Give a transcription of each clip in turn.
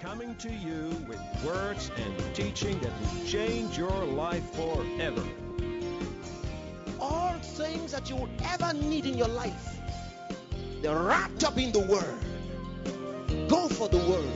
coming to you with words and teaching that will change your life forever. All things that you would ever need in your life, they're wrapped up in the Word. Go for the Word.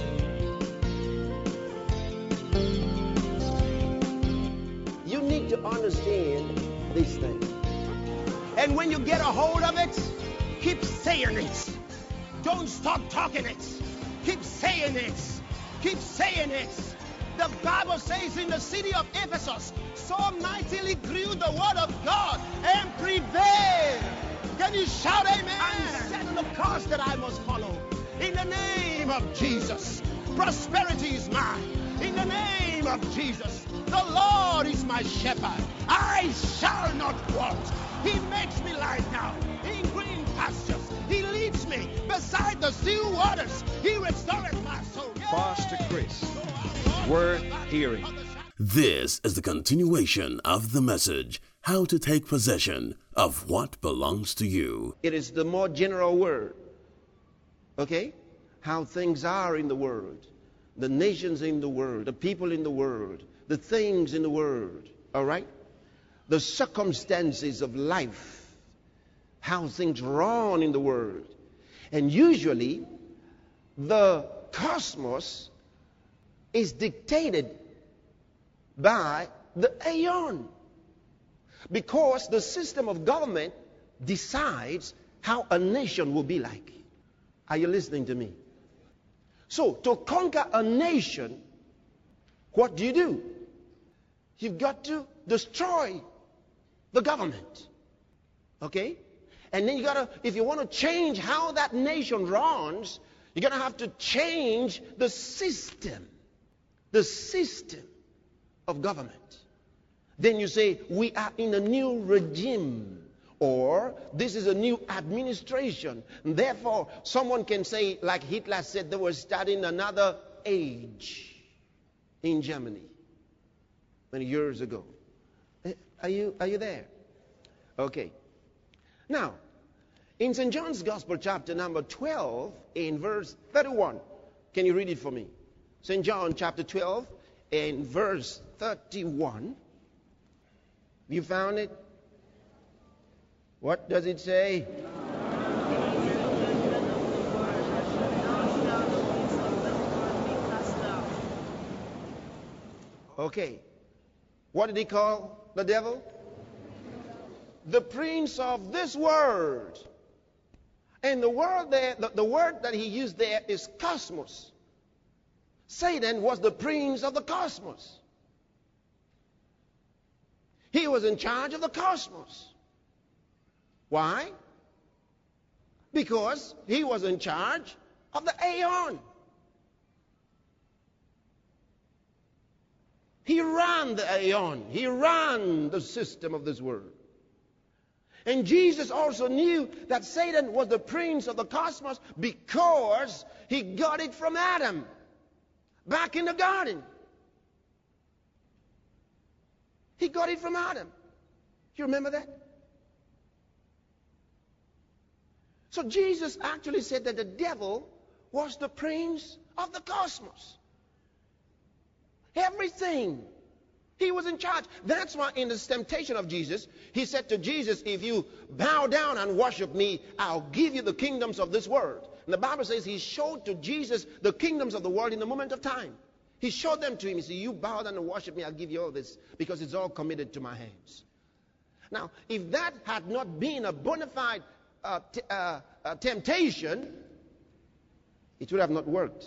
You need to understand these things. And when you get a hold of it, keep saying it. Don't stop talking it. Keep saying it. Keep saying it. The Bible says in the city of Ephesus, so mightily grew the word of God and prevailed. Can you shout amen? And set the course that I must follow. In the name of Jesus, prosperity is mine. In the name of Jesus, the Lord is my shepherd. I shall not want. He makes me lie down in green pastures. He leads me beside the still waters. He restores my soul. Pastor Chris, worth hearing. This is the continuation of the message, How to Take Possession of What Belongs to You. It is the more general word. Okay? How things are in the world. The nations in the world. The people in the world. The things in the world. All right? The circumstances of life. How things run in the world. And usually, the cosmos is dictated by the aeon. Because the system of government decides how a nation will be like. Are you listening to me? So, to conquer a nation, what do? You've got to destroy the government. Okay? And then you gotta, if you want to change how that nation runs, you're gonna have to change the system of government. Then you say, we are in a new regime, or this is a new administration. And therefore, someone can say, like Hitler said, they were starting another age in Germany many years ago. Are you there? Okay. Now, in St. John's Gospel, chapter number 12, in verse 31. Can you read it for me? St. John, chapter 12, in verse 31. You found it? What does it say? Okay. What did he call the devil? The prince of this world. And the word there, the word that he used there is cosmos. Satan was the prince of the cosmos. He was in charge of the cosmos. Why? Because he was in charge of the aeon. He ran the aeon. He ran the system of this world. And Jesus also knew that Satan was the prince of the cosmos because he got it from Adam back in the garden. He got it from Adam. You remember that? So Jesus actually said that the devil was the prince of the cosmos. Everything. He was in charge. That's why in this temptation of Jesus, he said to Jesus, if you bow down and worship me, I'll give you the kingdoms of this world. And the Bible says he showed to Jesus the kingdoms of the world in a moment of time. He showed them to him. He said, you bow down and worship me, I'll give you all this because it's all committed to my hands. Now, if that had not been a bona fide temptation, it would have not worked.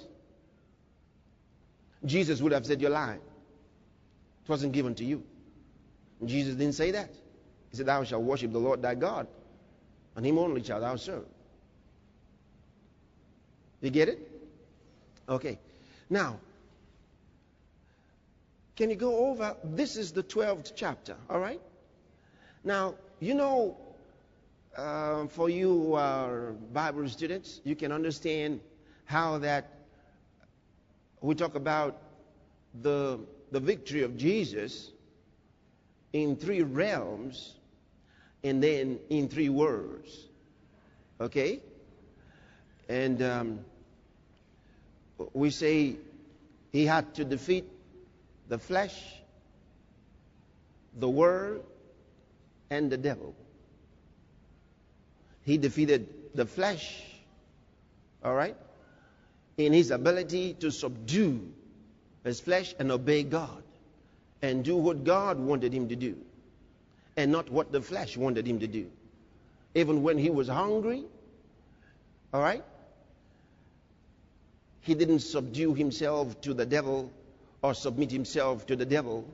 Jesus would have said, you're lying. It wasn't given to you. And Jesus didn't say that. He said, thou shalt worship the Lord thy God, and him only shalt thou serve. You get it? Okay. Now, can you go over? This is the 12th chapter, all right? Now, you know, for you who are Bible students, you can understand how that we talk about the victory of Jesus in 3 realms and then in 3 words. Okay? And we say he had to defeat the flesh, the world, and the devil. He defeated the flesh, all right, in his ability to subdue his flesh and obey God and do what God wanted him to do and not what the flesh wanted him to do. Even when he was hungry, all right, he didn't subdue himself to the devil or submit himself to the devil.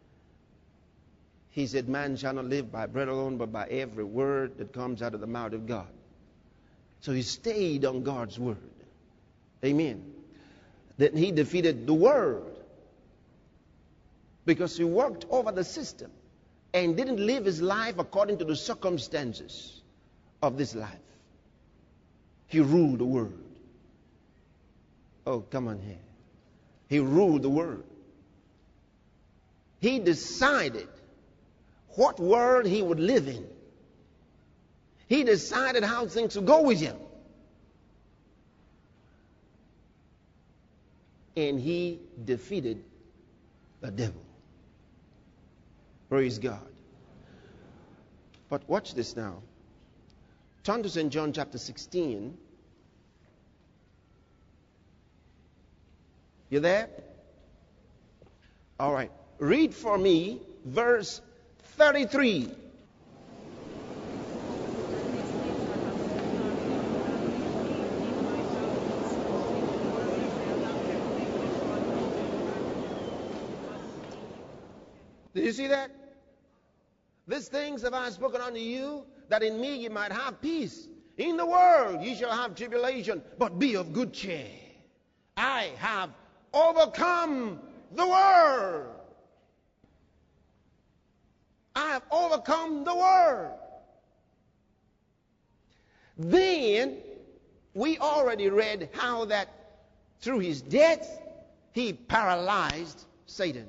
He said, man shall not live by bread alone, but by every word that comes out of the mouth of God. So he stayed on God's word. Amen. Then he defeated the world because he worked over the system and didn't live his life according to the circumstances of this life. He ruled the world. Oh, come on here. He ruled the world. He decided what world he would live in. He decided how things would go with him. And he defeated the devil. Praise God. But watch this now. Turn to St. John chapter 16. You there? All right. Read for me verse 33. Did you see that? These things have I spoken unto you, that in me ye might have peace. In the world ye shall have tribulation, but be of good cheer. I have overcome the world. I have overcome the world. Then we already read how that through his death he paralyzed Satan.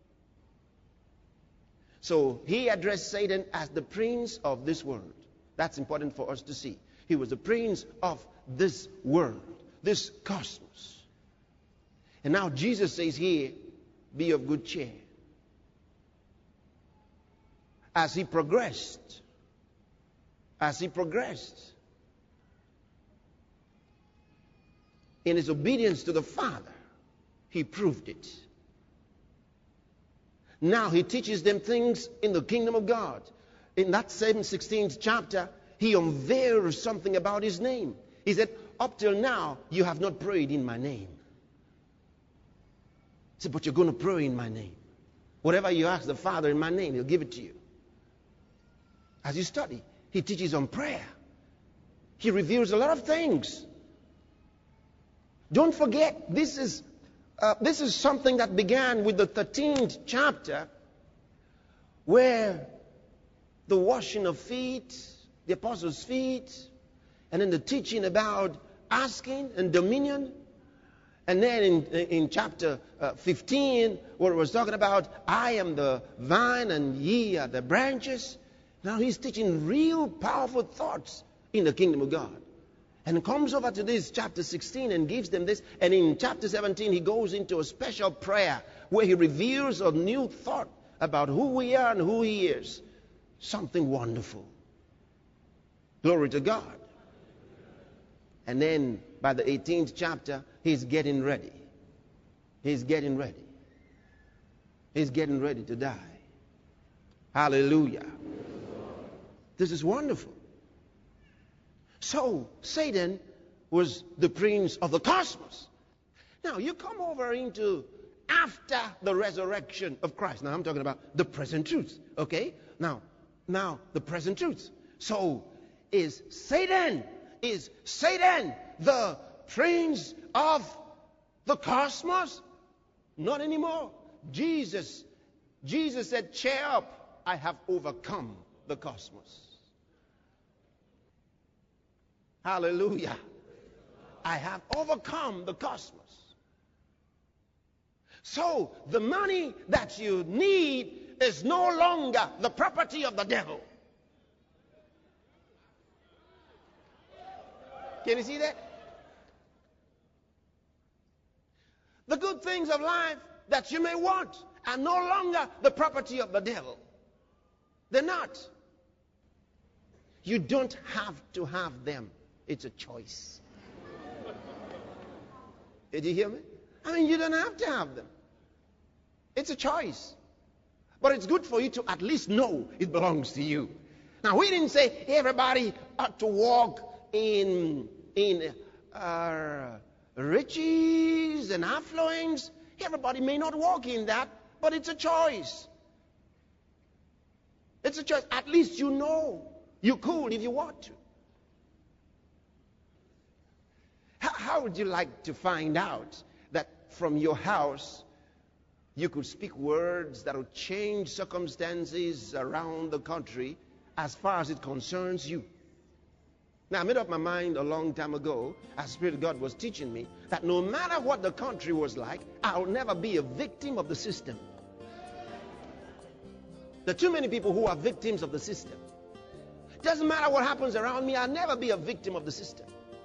So he addressed Satan as the prince of this world. That's important for us to see. He was the prince of this world, this cosmos. And now Jesus says here, be of good cheer. As he progressed in his obedience to the Father, he proved it. Now he teaches them things in the kingdom of God. In that same 16th chapter, he unveils something about his name. He said, up till now, you have not prayed in my name. He said, but you're going to pray in my name. Whatever you ask the Father in my name, he'll give it to you. As you study, he teaches on prayer. He reveals a lot of things. Don't forget, this is something that began with the 13th chapter, where the washing of feet, the apostles' feet, and then the teaching about asking and dominion. And then in chapter 15, where it was talking about, I am the vine and ye are the branches. Now he's teaching real powerful thoughts in the kingdom of God. And comes over to this chapter 16 and gives them this. And in chapter 17, he goes into a special prayer where he reveals a new thought about who we are and who he is. Something wonderful. Glory to God. And then by the 18th chapter, he's getting ready. He's getting ready. He's getting ready to die. Hallelujah. This is wonderful. So, Satan was the prince of the cosmos. Now, you come over into after the resurrection of Christ. Now, I'm talking about the present truth. Okay? Now, the present truth. So, is Satan the prince of the cosmos? Not anymore. Jesus said, cheer up, I have overcome the cosmos. Hallelujah. I have overcome the cosmos. So the money that you need is no longer the property of the devil. Can you see that? The good things of life that you may want are no longer the property of the devil. They're not. You don't have to have them. It's a choice. Did you hear me? I mean, you don't have to have them. It's a choice. But it's good for you to at least know it belongs to you. Now, we didn't say everybody ought to walk in riches and affluence. Everybody may not walk in that, but it's a choice. It's a choice. At least you know. You could if you want to. How would you like to find out that from your house you could speak words that would change circumstances around the country as far as it concerns you? Now, I made up my mind a long time ago, as Spirit of God was teaching me, that no matter what the country was like, I'll never be a victim of the system. There are too many people who are victims of the system. Doesn't matter what happens around me, I'll never be a victim of the system.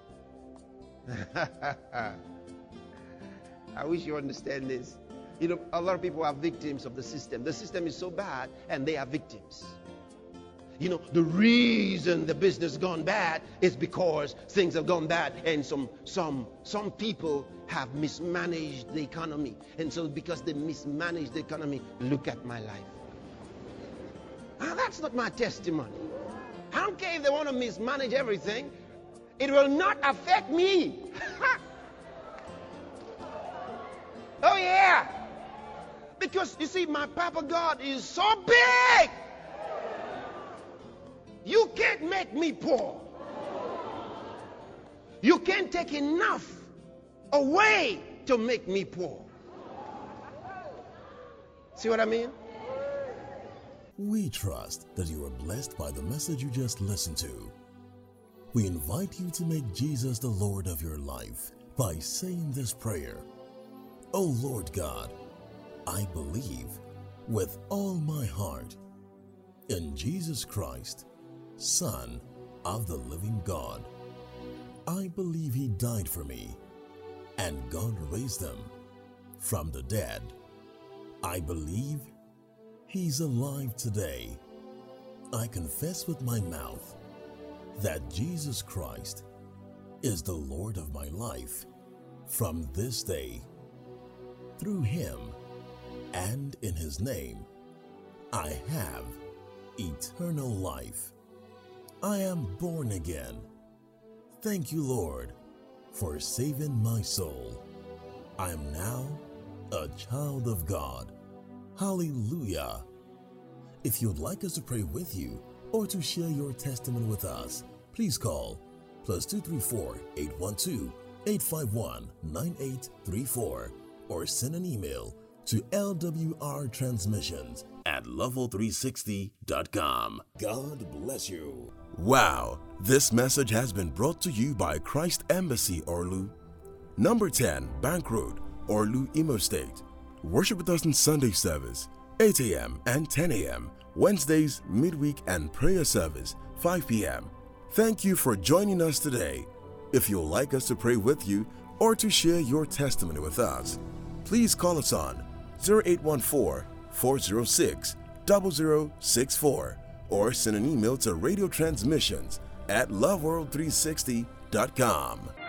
I wish you understand this. You know, a lot of people are victims of the system. The system is so bad, and they are victims. You know, the reason the business has gone bad is because things have gone bad, and some people have mismanaged the economy. And so because they mismanaged the economy, look at my life. Now, that's not my testimony. I don't care if they want to mismanage everything. It will not affect me. Oh, yeah. Because, you see, my Papa God is so big. You can't make me poor. You can't take enough away to make me poor. See what I mean? We trust that you are blessed by the message you just listened to. We invite you to make Jesus the Lord of your life by saying this prayer. Oh Lord God, I believe with all my heart in Jesus Christ, Son of the living God. I believe He died for me and God raised Him from the dead. I believe He's alive today. I confess with my mouth that Jesus Christ is the Lord of my life from this day. Through Him and in His name, I have eternal life. I am born again. Thank you, Lord, for saving my soul. I am now a child of God. Hallelujah. If you'd like us to pray with you or to share your testimony with us, please call +234 812 851 9834 or send an email to lwrtransmissions@level360.com. God bless you. Wow, this message has been brought to you by Christ Embassy Orlu, number 10 Bank Road, Orlu, Imo State. Worship with us in Sunday service, 8 a.m. and 10 a.m., Wednesdays, midweek, and prayer service, 5 p.m. Thank you for joining us today. If you'd like us to pray with you or to share your testimony with us, please call us on 0814-406-0064 or send an email to radiotransmissions@loveworld360.com.